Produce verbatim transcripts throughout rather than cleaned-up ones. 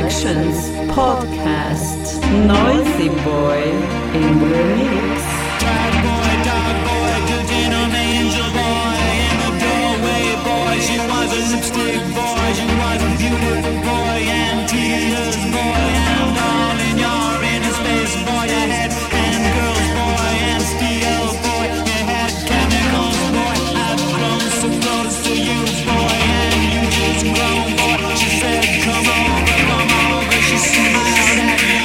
Selections Podcast. Noisy Boy in the mix. Dog boy, dog boy, good dinner angel boy. In the doorway, boy, she was a lipstick boy. She was a beautiful boy and tears boy. And all in your inner space, boy, you had and girls boy and steel boy. You had chemicals boy. I've grown so close to you boy, and you just grown boy. She said, come over, come over. She smiled at you.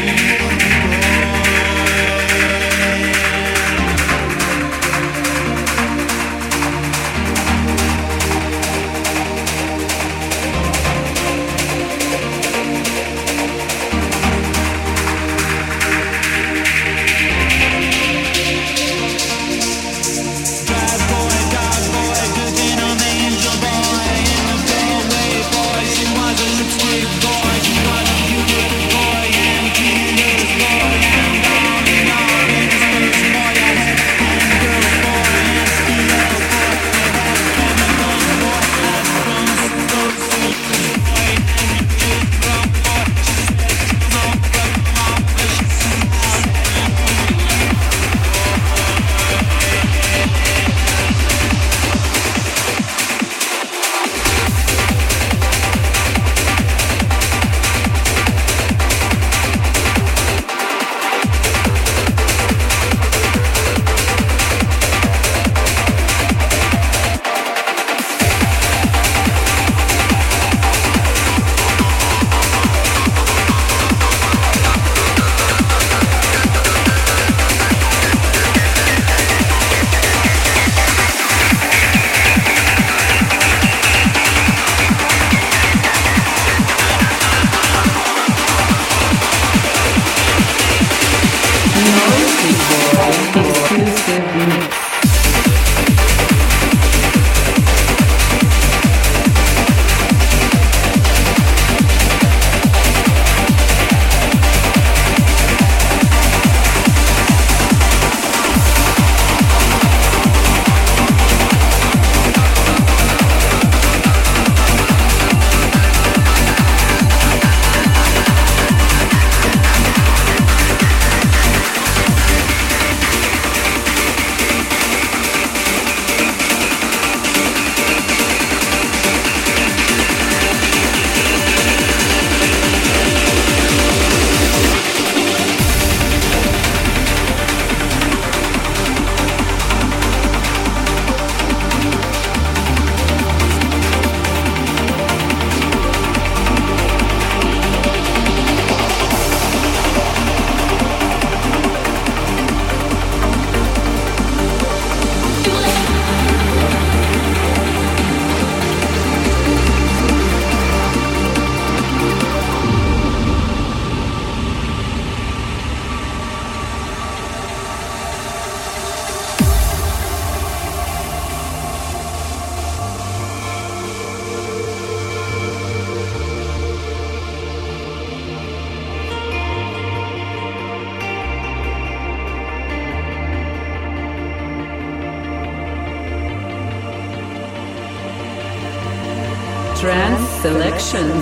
Trance Selections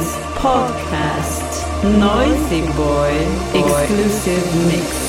Podcast. Noisy Boy exclusive mix.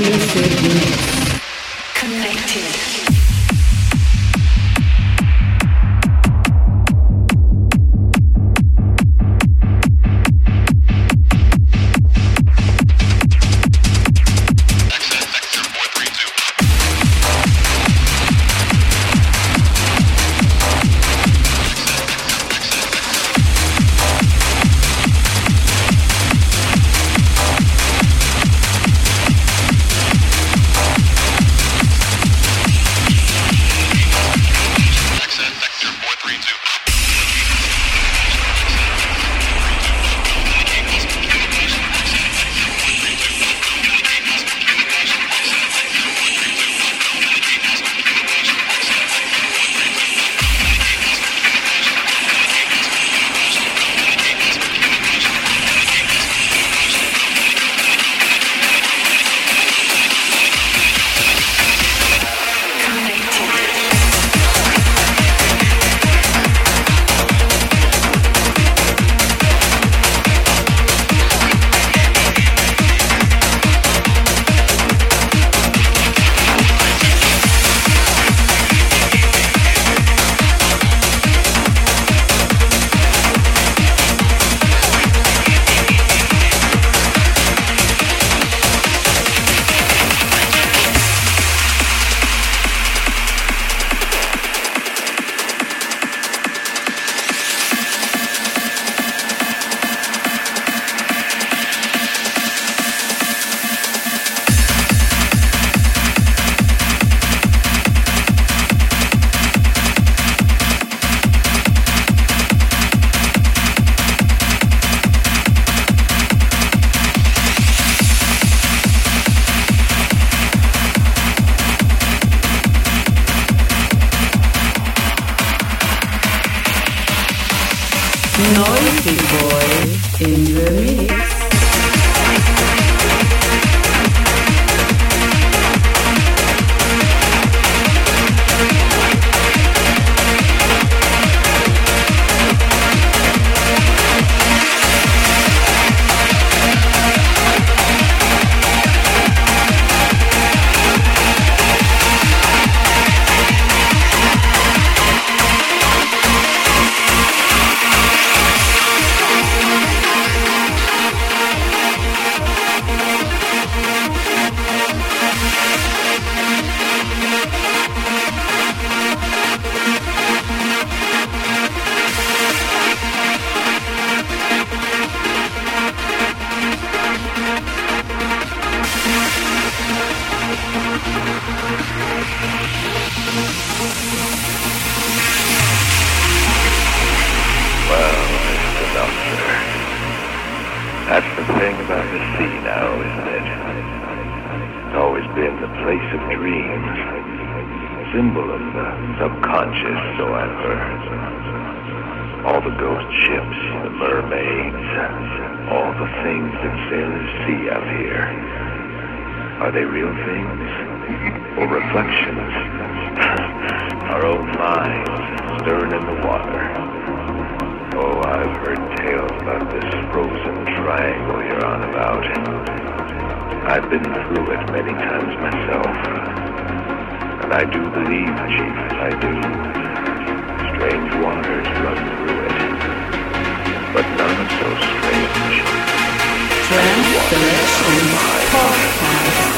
exclusive mix. Connected. Noisy Boy in the mix. That's the thing about the sea now, isn't it? It's always been the place of dreams, symbol of the subconscious, so I've heard. All the ghost ships, the mermaids, all the things that sailors see out here. Are they real things? Or reflections? Our own minds stirring in the water. Oh, I've heard tales about this frozen triangle you're on about. I've been through it many times myself. And I do believe, Chief, I do. Strange waters run through it. But none so strange. Transdimension Podcast.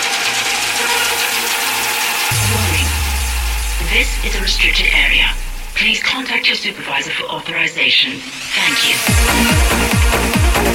This is a restricted area. Please contact your supervisor for authorization. Thank you.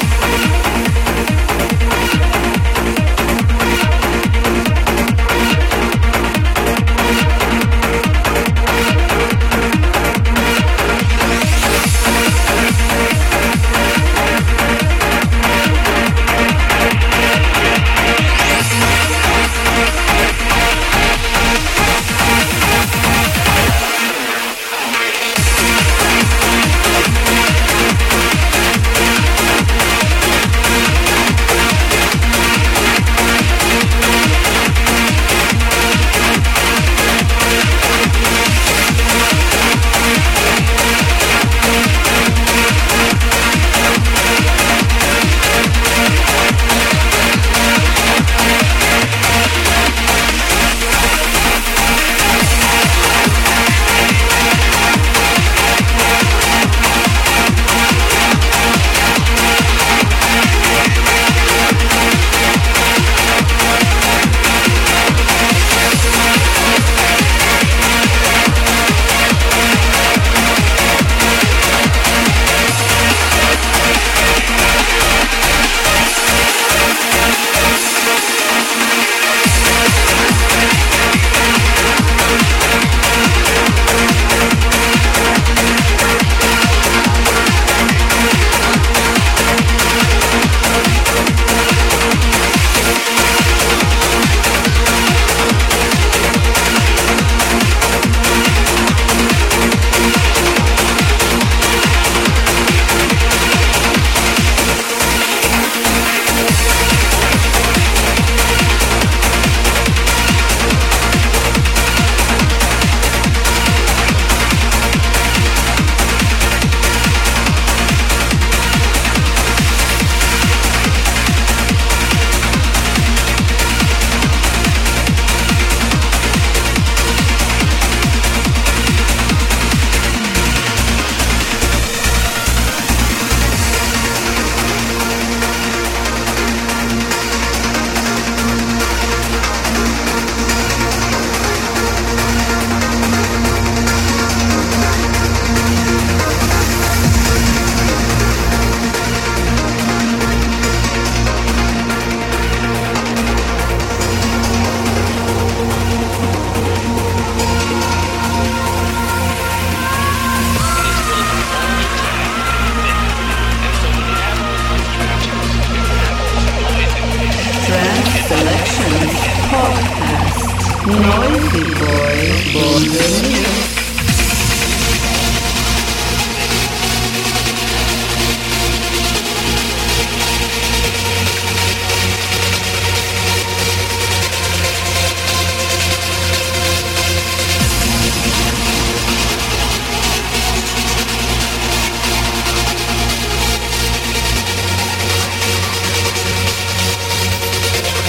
Noisy boy, born the mix.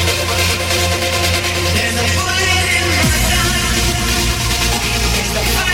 There's a bullet in my gun. It's the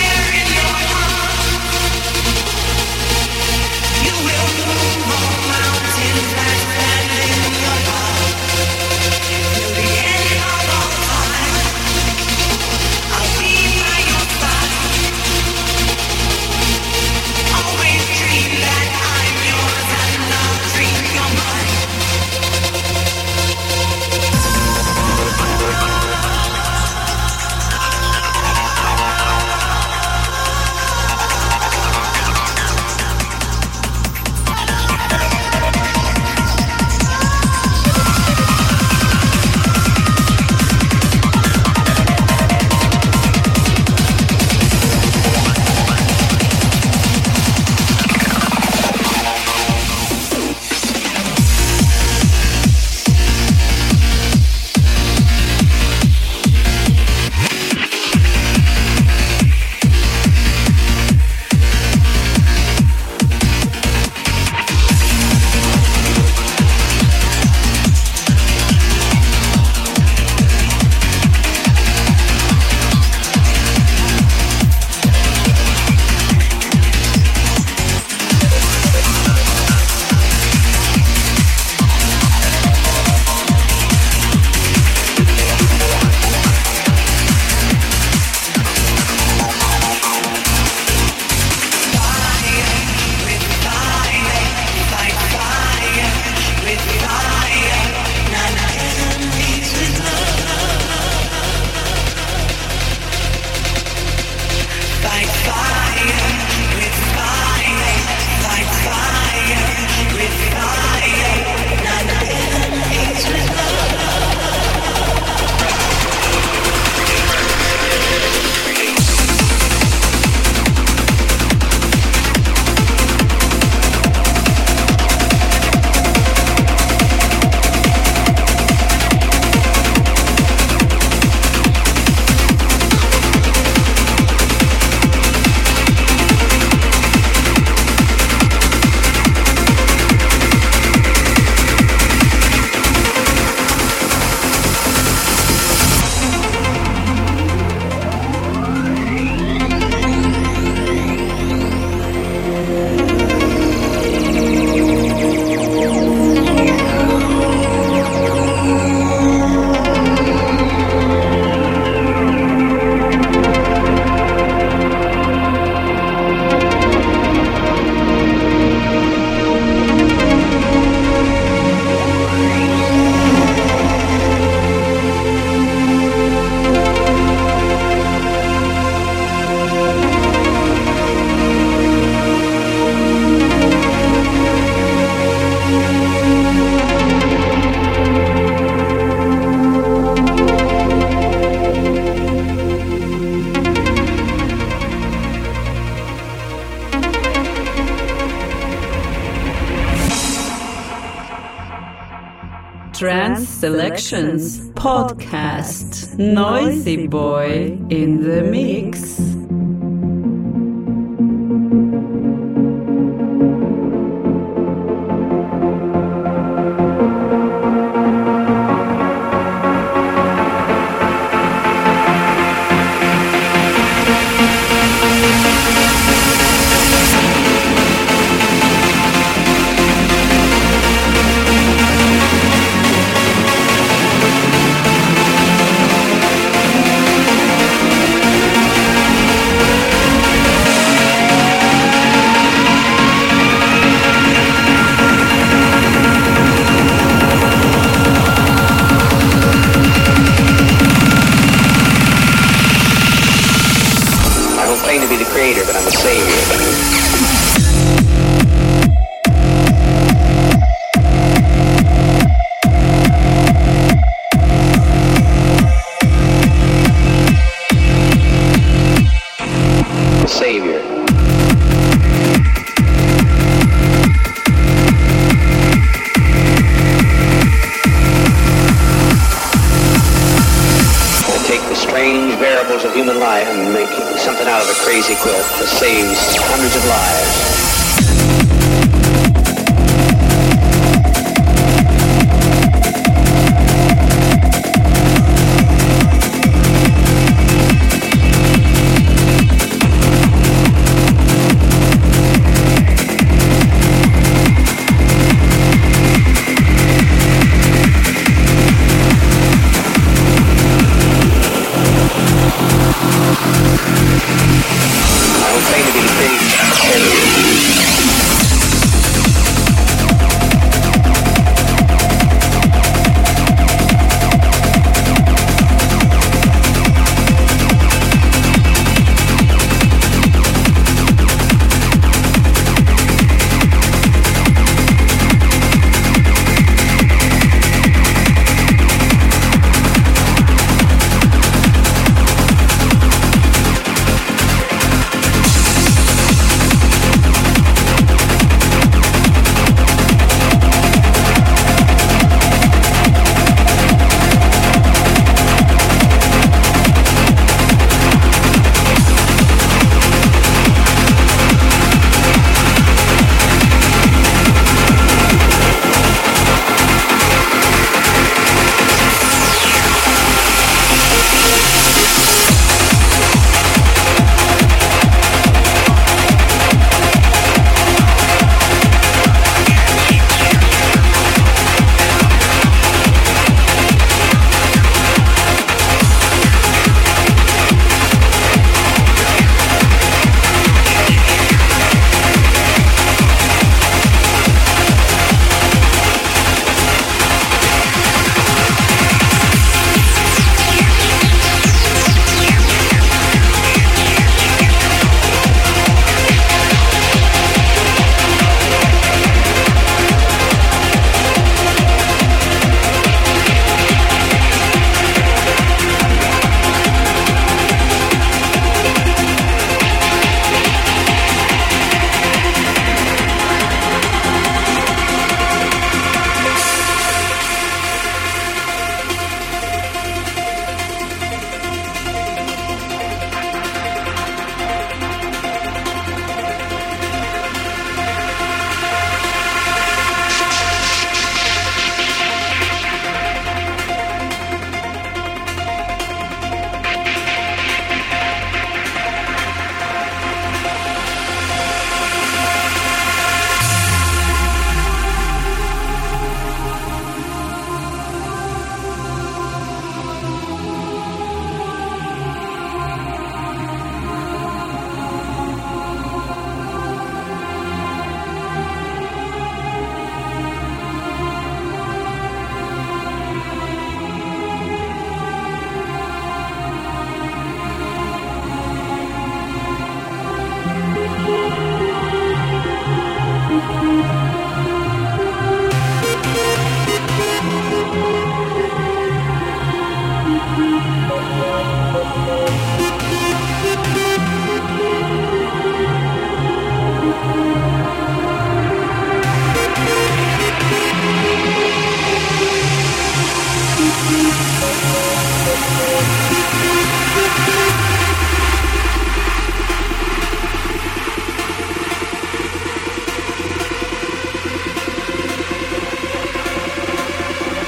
Selections podcast. Noisy Boy in the mix. Quilt that saves hundreds of lives. I don't claim to be the big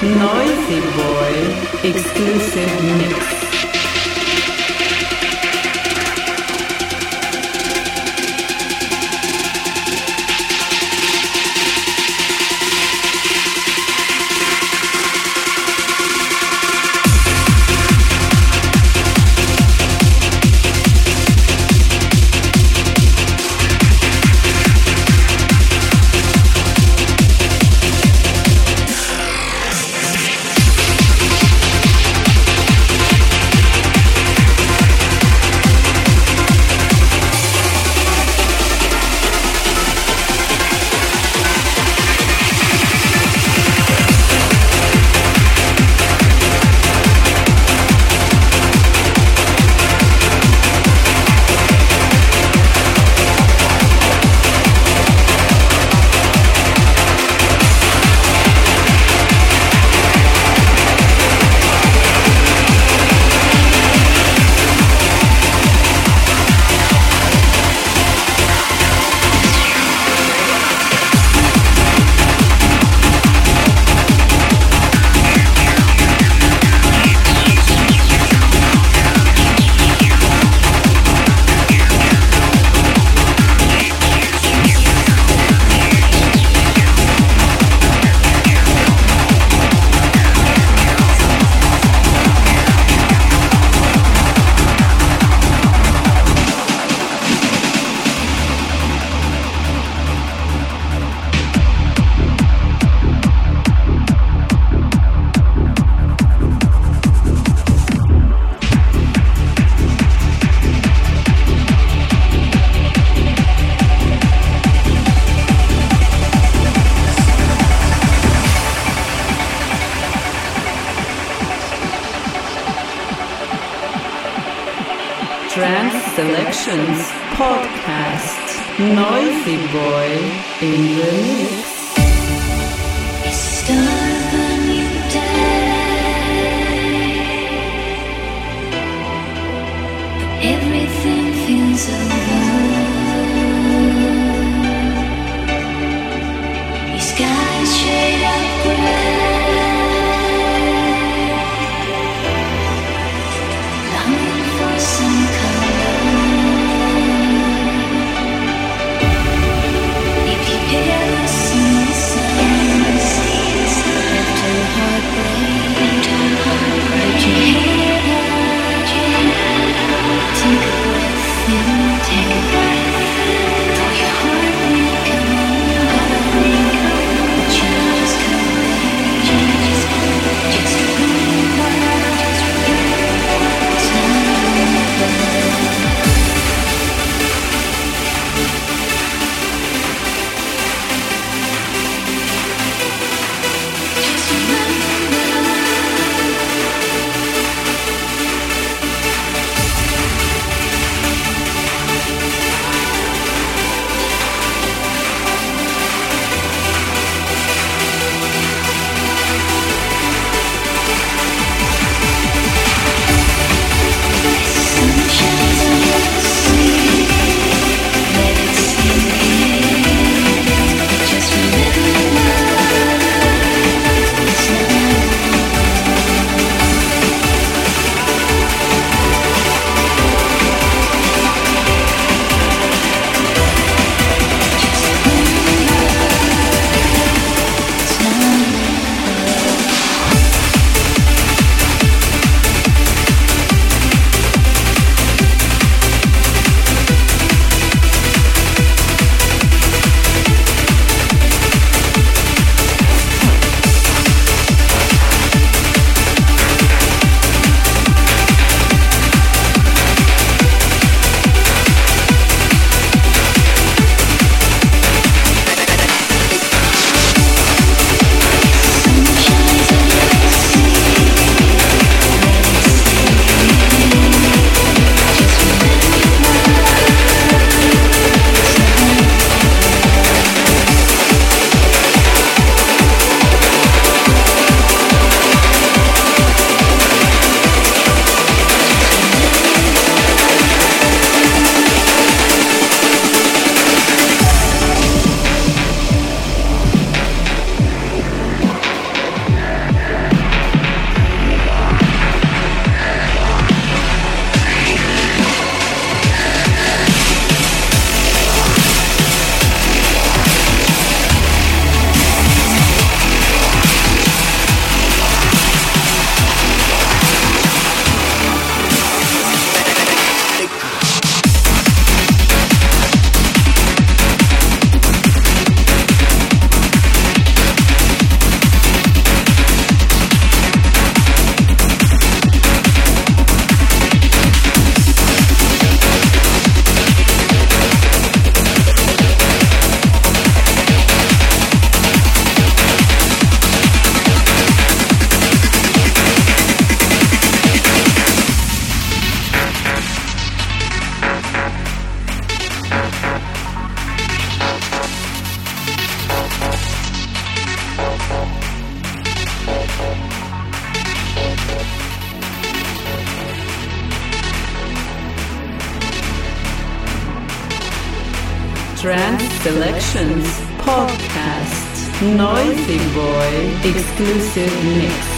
Noisy Boy exclusive mix. Trance Selections Podcast. Noisy Boy in the mix. Everything feels over. Your skies shade of gray. Longing for some color. If you ever see the sun, see the sun. Trance Selections Podcast Noisy Boy Exclusive Mix.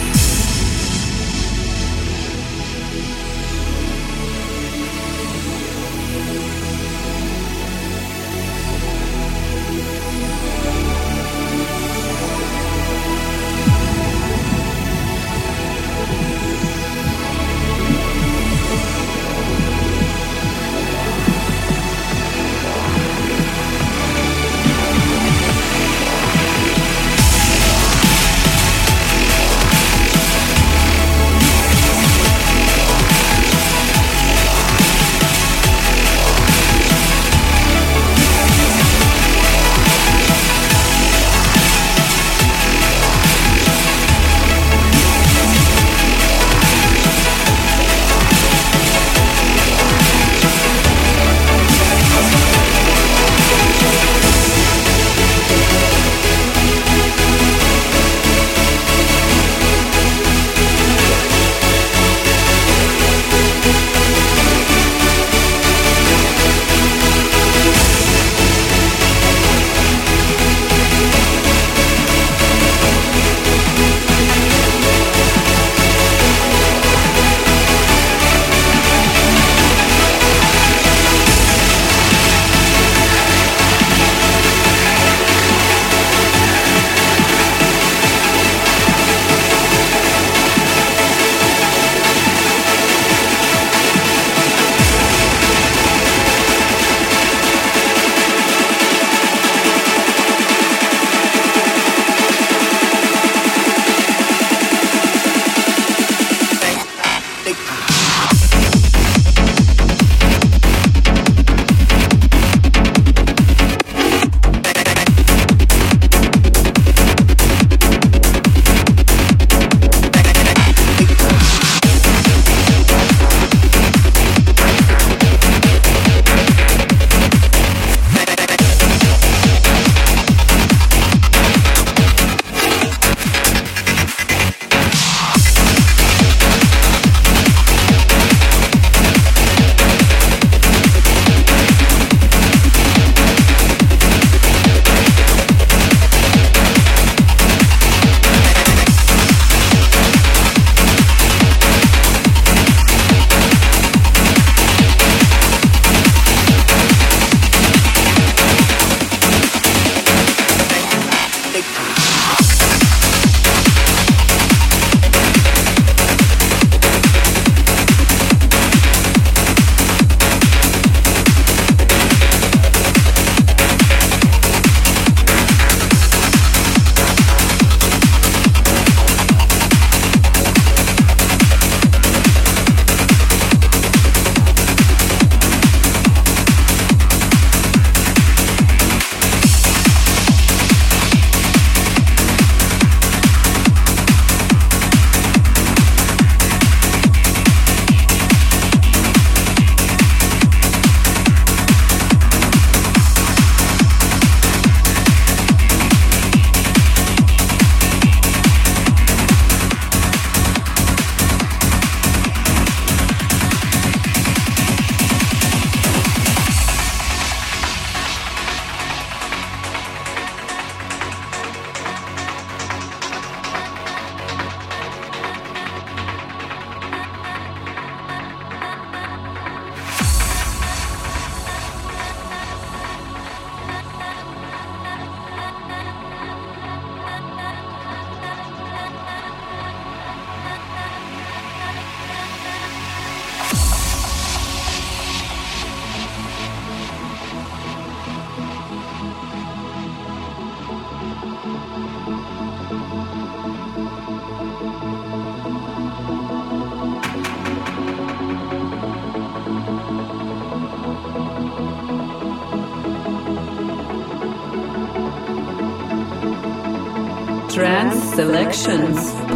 Trance Selections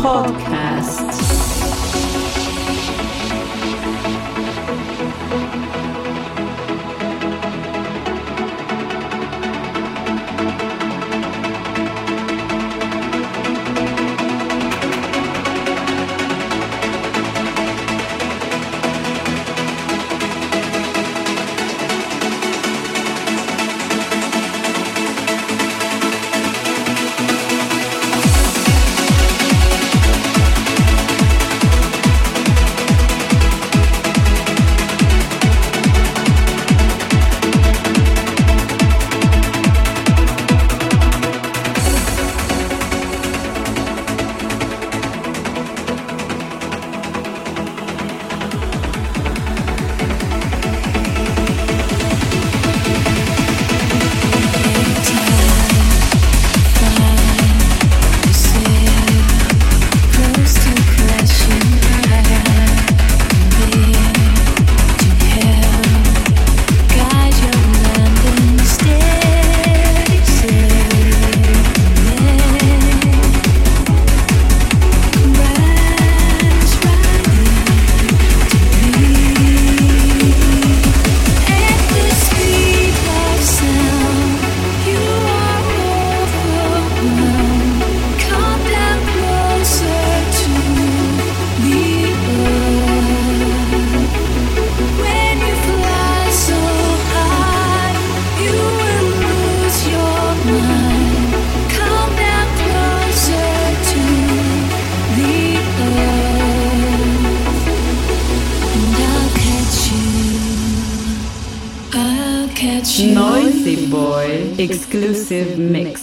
Podcast. Noisy Boy exclusive mix.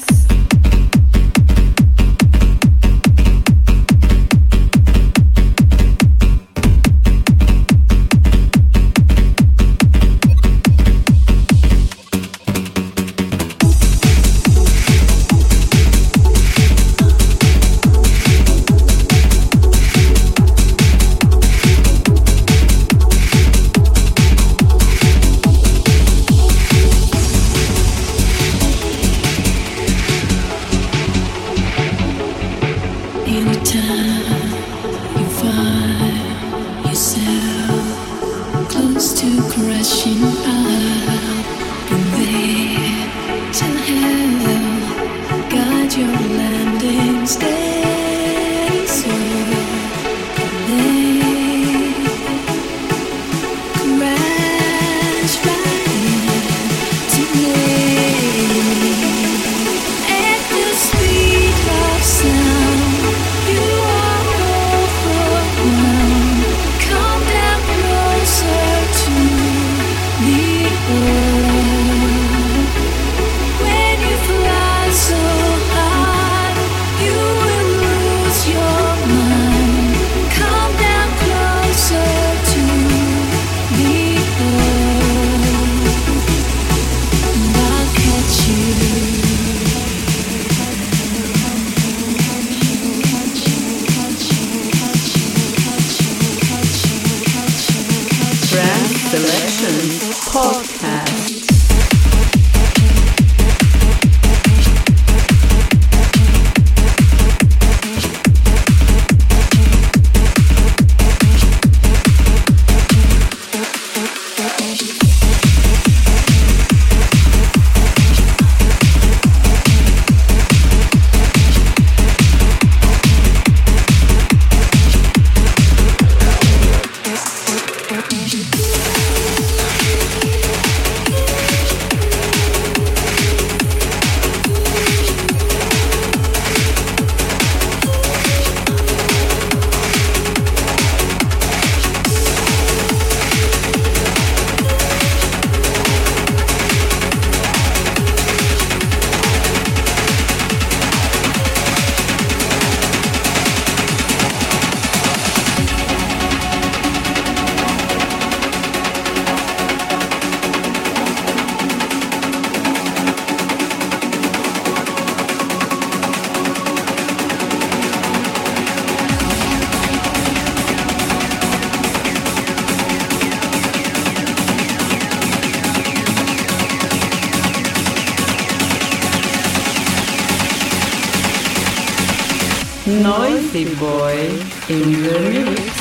Noisy Boy in the mix.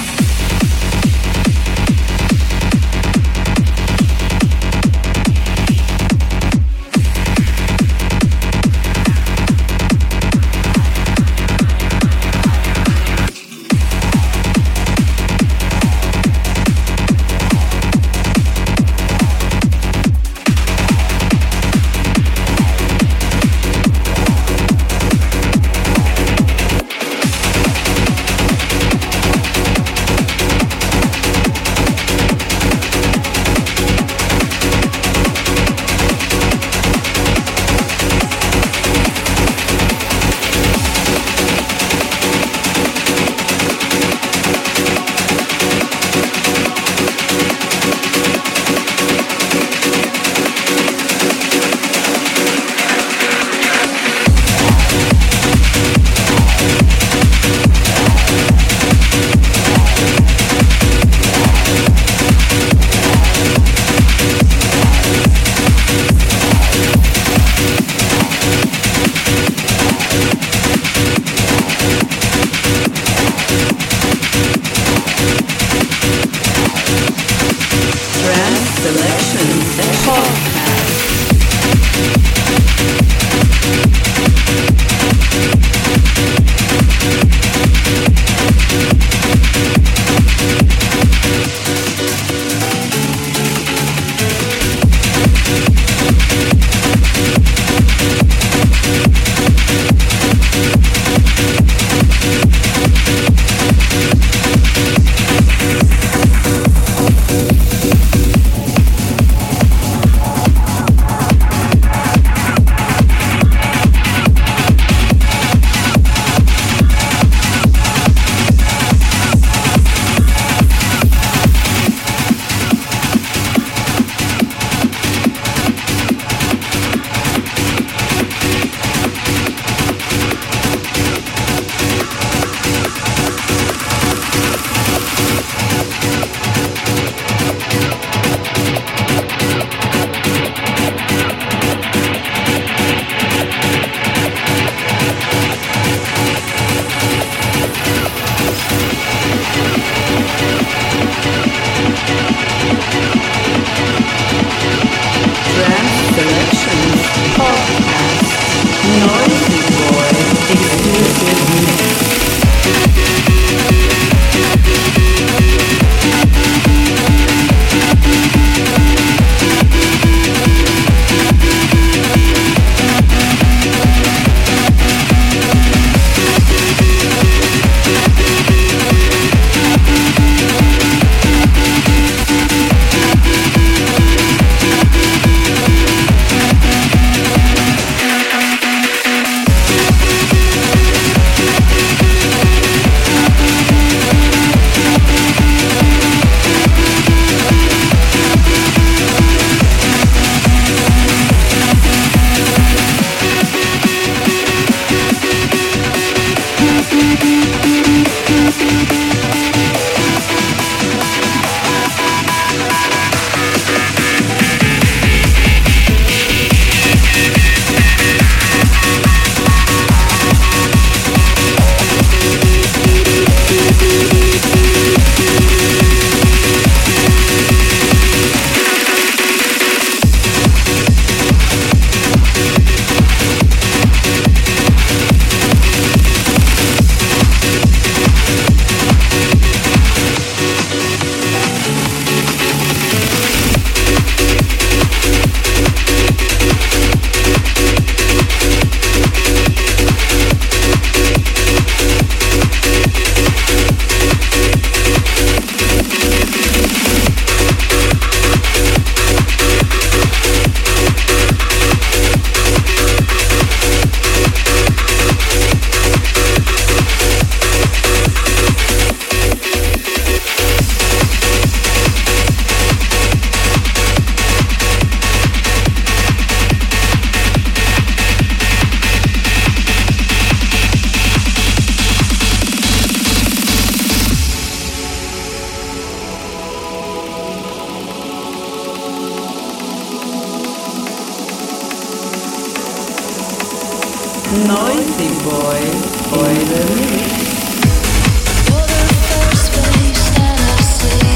Noisy Boy, Boy the Mix. You're the first face that I see,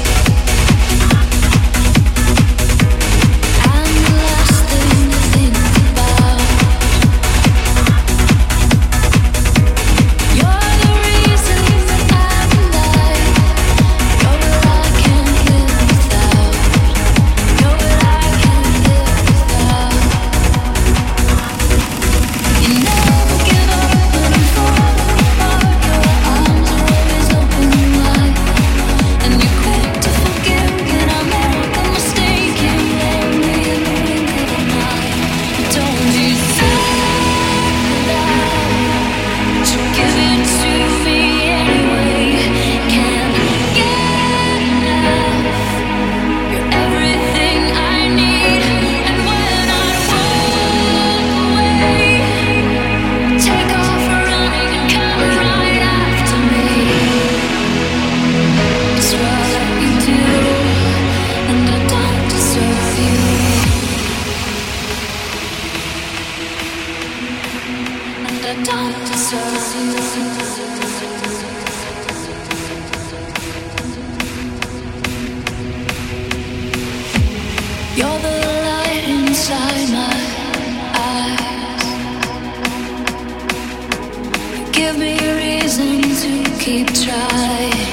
and the last thing to think about. You're the reason that I'm alive. You're what I can't live without. You're what I can't live without. You never give up when I'm falling apart. Your arms are always open wide, and you're quick to forgive when I make a mistake. You love me in the blink of an eye. Don't deserve that, but you give it to me anyway. Can't get enough. You're everything I need, and when I walk away, take off running and come right after me. It's what you do, and I don't deserve you. And I don't deserve you. You're the light inside my eyes. You give me a reason to keep trying.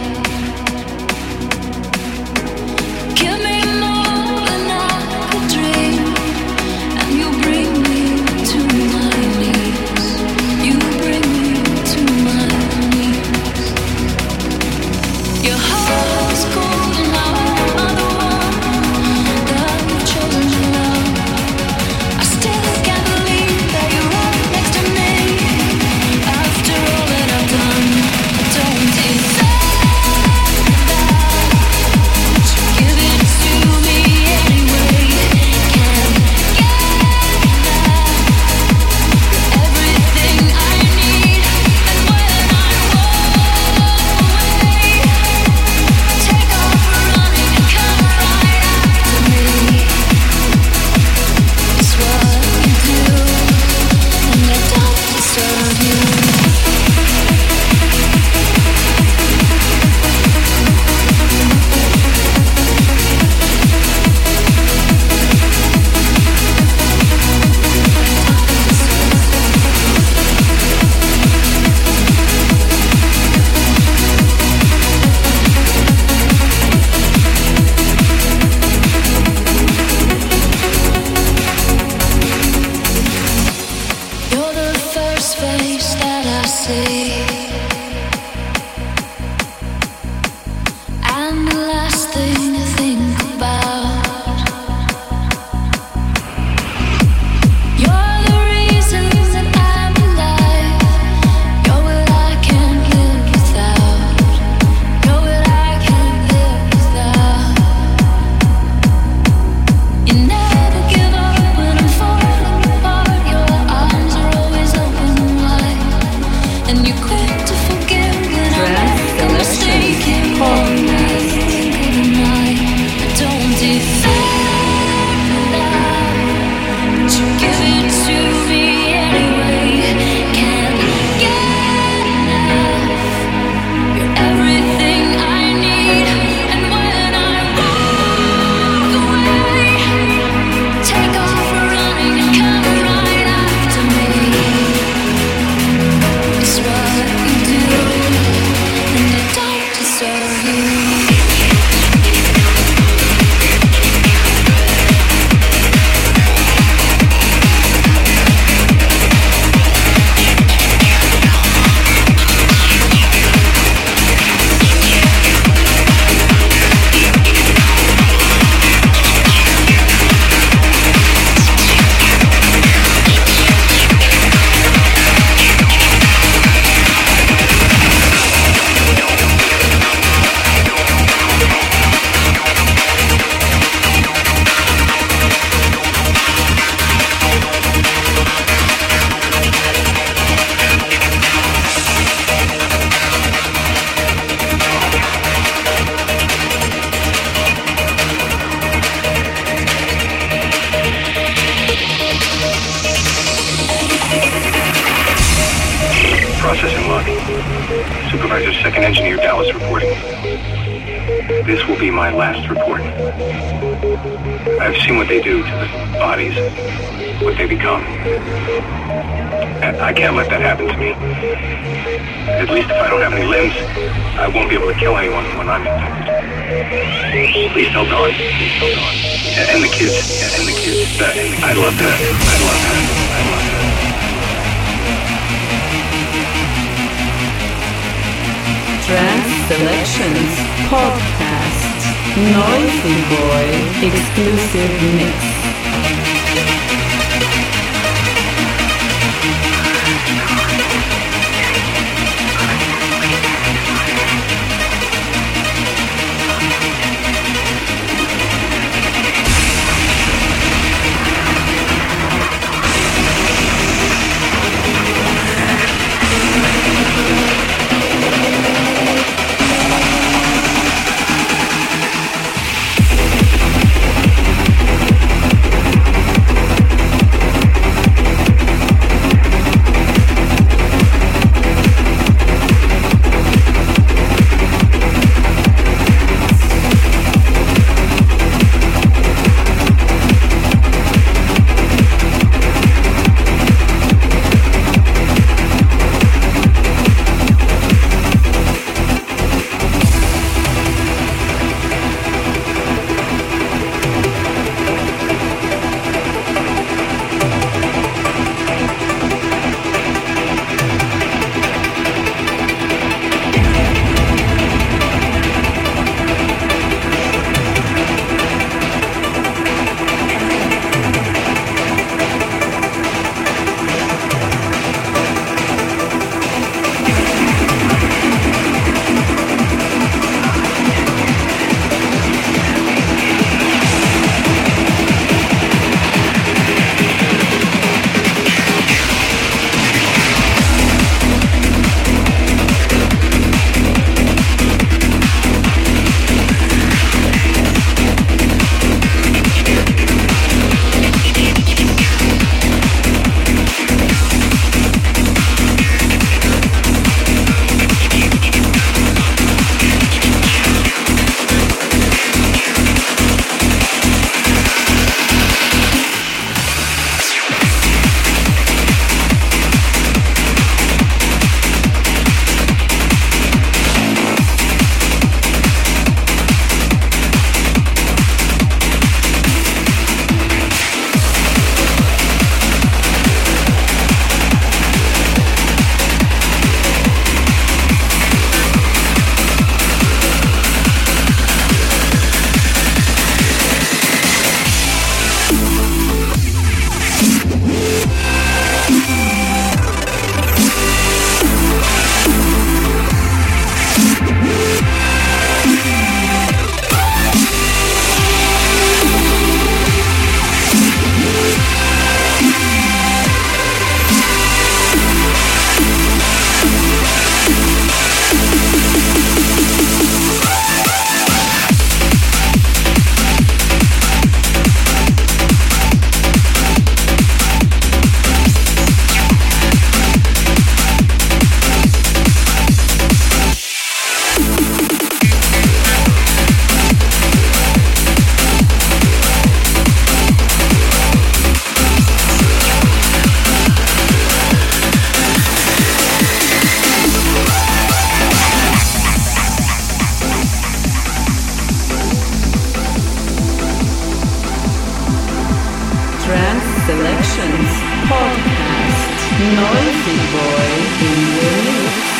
Give me more than I could dream, and you bring me to my knees. You bring me to my knees. Your heart is cold, and I'm the one that you've chosen to love. I still can't believe that you're right next to me. After all that I've done, I don't deserve that, but you give it to me anyway. Can't get enough. You're everything I need, and when I walk away, take off running and come right after me. It's what you do, and I don't deserve you. You're the first face that I see, and the last thing to think about. You're the reason that I'm alive. You're what I can't live without. You're what I can't live without. You never give up when I'm falling apart. Your arms are always open wide, and you're quick to forgive when I make a mistake. You love me in the blink of an eye. I don't deserve that, but you give it to me anyway. Can't get enough. You're everything I need, and when I walk away, take off running and come right after me. It's what you do, and I don't deserve you. This will be my last report. I've seen what they do to the bodies, what they become. And I can't let that happen to me. At least if I don't have any limbs, I won't be able to kill anyone when I'm infected. Please tell Dawn. Please tell Dawn. And the kids. And the kids. That, I love that. I love that. I love that. Trance Selections Podcast. Noisy Boy Exclusive Mix. Selections Podcast. Noisy Boy in the mix.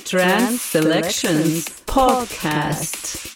Trans Selections Podcast.